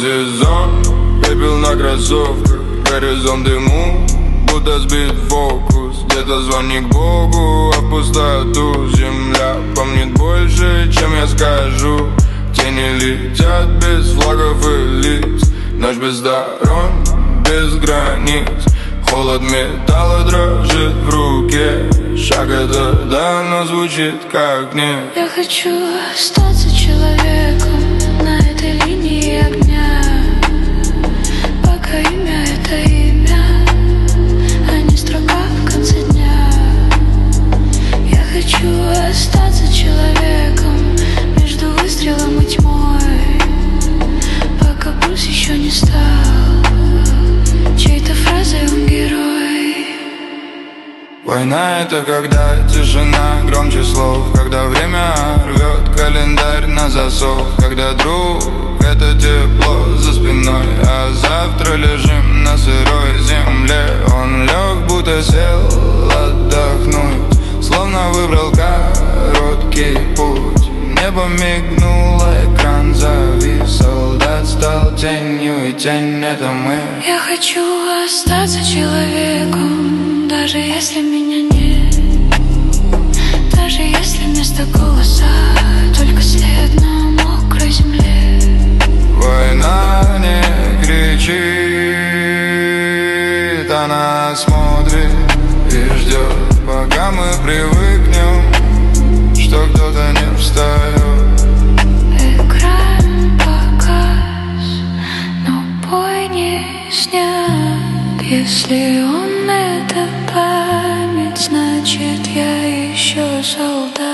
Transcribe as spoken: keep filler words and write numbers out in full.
сезон, пепел на кроссовках, горизонт дыму, будто сбит фокус. Где-то звонит Богу, а в пустоту земля помнит больше, чем я скажу. Тени летят без флагов и лиц, ночь без дорог, без границ. Холод металла дрожит в руке, шаг это да, но звучит как нет. Я хочу остаться человеком на этой линии огня, пока имя это имя, а не строка в конце дня. Я хочу остаться человеком между выстрелом и тьмой, пока пульс еще не стал чьей-то фразой он герой. Война — это когда тишина громче слов, когда время рвет календарь на засов, когда друг — это тепло за спиной, а завтра лежим на сырой земле. Он лег, будто сел отдохнуть, словно выбрал короткий путь. Небо мигнуло, экран завис, солдат стал тенью, и тень — это мы. Я хочу остаться человеком, даже если меня нет, даже если вместо голоса только след на мокрой земле. Война не кричит, она смотрит и ждет, пока мы привыкнем, что кто-то не встает. Экран погас, но бой не снят. Если он — это память, значит я еще солдат.